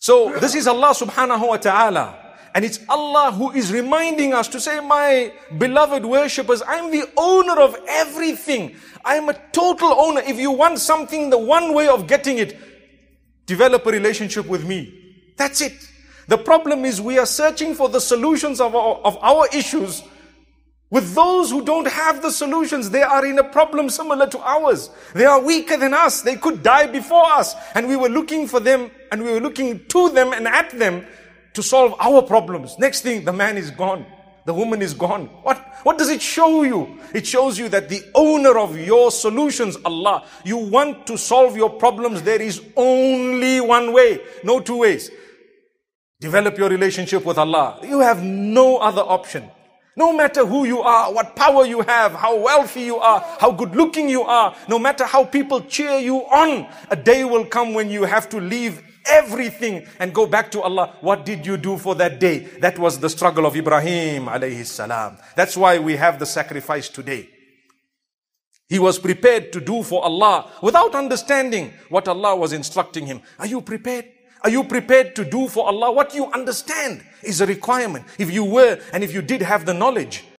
So this is Allah subhanahu wa ta'ala. And it's Allah who is reminding us to say, my beloved worshippers, I'm the owner of everything. I'm a total owner. If you want something, the one way of getting it, develop a relationship with me. That's it. The problem is we are searching for the solutions of our issues with those who don't have the solutions. They are in a problem similar to ours. They are weaker than us. They could die before us. And we were looking for them, and we were looking to them and at them to solve our problems. Next thing, the man is gone. The woman is gone. What does it show you? It shows you that the owner of your solutions, Allah, you want to solve your problems, there is only one way, no two ways. Develop your relationship with Allah. You have no other option. No matter who you are, what power you have, how wealthy you are, how good looking you are, no matter how people cheer you on, a day will come when you have to leave everything and go back to Allah. What did you do for that day? That was the struggle of Ibrahim alayhi salam. That's why we have the sacrifice today. He was prepared to do for Allah without understanding what Allah was instructing him. Are you prepared? Are you prepared to do for Allah what you understand is a requirement? If you were, and if you did have the knowledge,